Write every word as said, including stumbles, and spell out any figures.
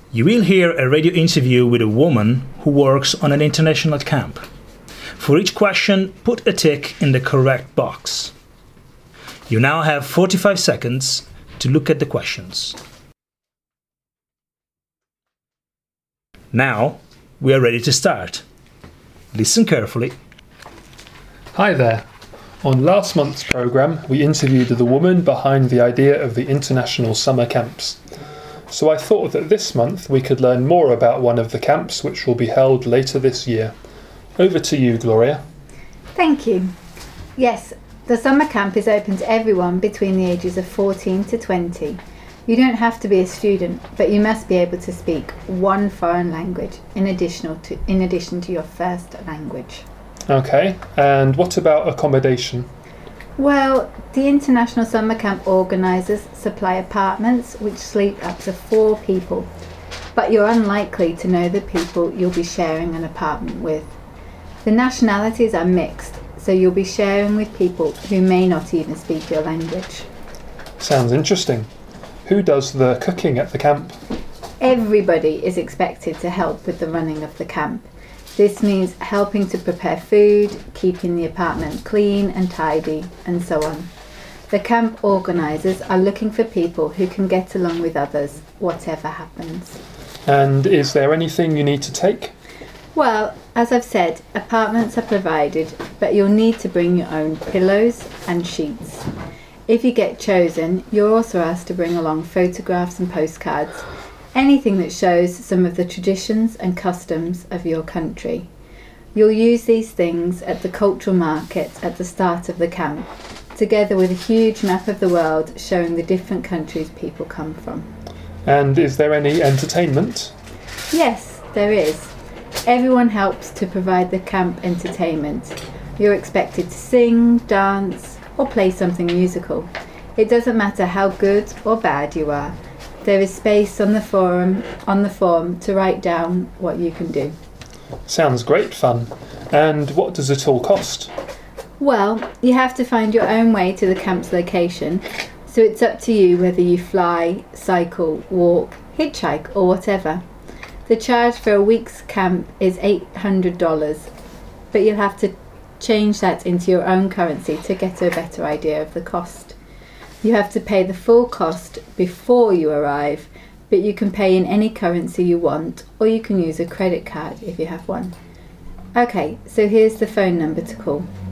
You will hear a radio interview with a woman who works on an international camp. For each question, put a tick in the correct box. You now have forty-five seconds to look at the questions. Now, we are ready to start. Listen carefully. Hi there. On last month's programme, we interviewed the woman behind the idea of the international summer camps. So I thought that this month we could learn more about one of the camps which will be held later this year. Over to you, Gloria. Thank you. Yes, the summer camp is open to everyone between the ages of fourteen to twenty. You don't have to be a student, but you must be able to speak one foreign language in addition to, in addition to your first language. Okay, and what about accommodation? Well, the International Summer Camp organisers supply apartments which sleep up to four people, but you're unlikely to know the people you'll be sharing an apartment with. The nationalities are mixed, so you'll be sharing with people who may not even speak your language. Sounds interesting. Who does the cooking at the camp? Everybody is expected to help with the running of the camp. This means helping to prepare food, keeping the apartment clean and tidy, and so on. The camp organisers are looking for people who can get along with others, whatever happens. And is there anything you need to take? Well, as I've said, apartments are provided, but you'll need to bring your own pillows and sheets. If you get chosen, you're also asked to bring along photographs and postcards, anything that shows some of the traditions and customs of your country. You'll use these things at the cultural market at the start of the camp, together with a huge map of the world showing the different countries people come from. And is there any entertainment? Yes, there is. Everyone helps to provide the camp entertainment. You're expected to sing, dance, or play something musical. It doesn't matter how good or bad you are. There is space on the forum on the form to write down what you can do. Sounds great fun. And what does it all cost? Well, you have to find your own way to the camp's location, so it's up to you whether you fly, cycle, walk, hitchhike or whatever. The charge for a week's camp is eight hundred dollars, but you'll have to change that into your own currency to get a better idea of the cost. You have to pay the full cost before you arrive, but you can pay in any currency you want, or you can use a credit card if you have one. Okay, so here's the phone number to call.